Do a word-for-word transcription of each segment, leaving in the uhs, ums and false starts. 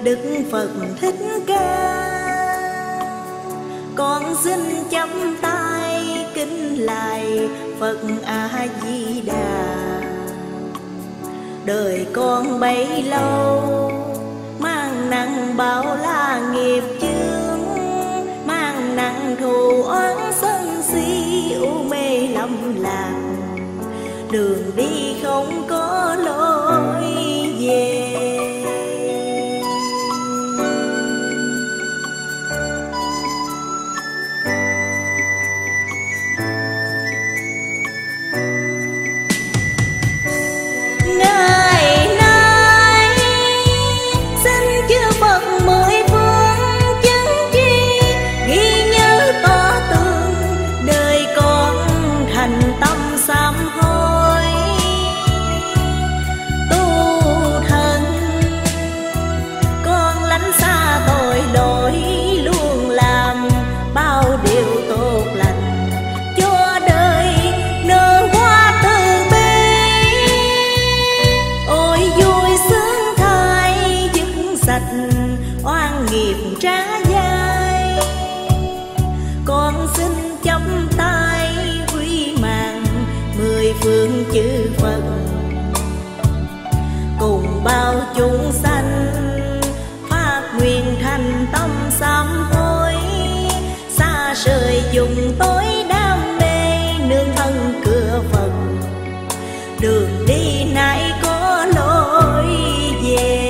Đức Phật Thích Ca. Con xin chắp tay kính lạy Phật A Di Đà. Đời con bấy lâu mang nặng bao la nghiệp chướng, mang nặng thù oán sân si u mê lầm lạc, đường đi không có lối về. Oan nghiệp trả dai, con xin chắp tay quy mạng mười phương chư Phật, cùng bao chúng sanh phát nguyện thành tâm sám hối, xa rời dùng tối đam mê nương thân cửa Phật, đường đi nay có lối về.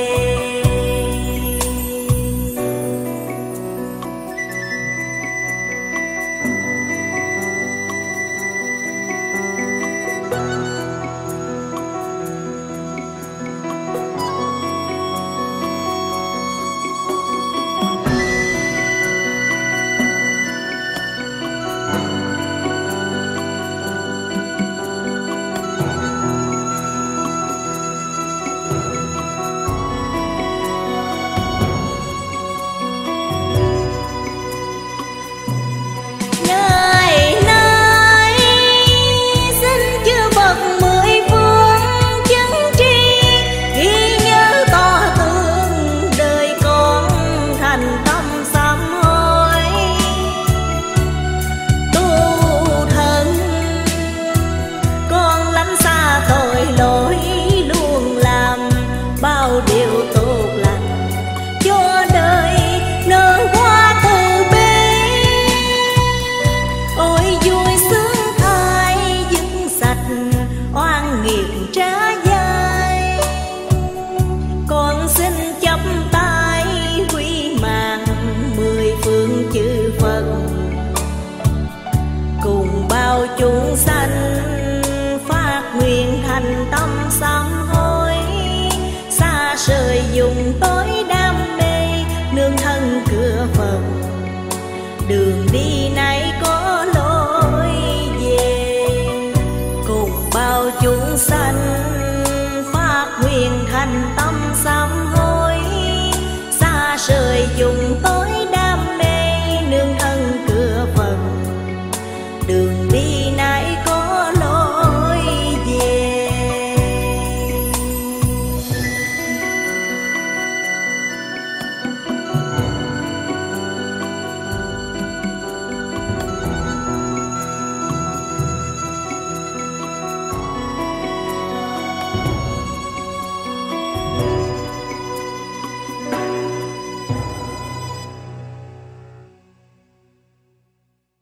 Chúng sanh phát nguyện thành tâm sám hối, xa rời dùng tối đam mê nương thân cửa Phật, đường đi nay có lối về. Cùng bao chúng sanh phát nguyện thành tâm sám hối, xa rời dùng tối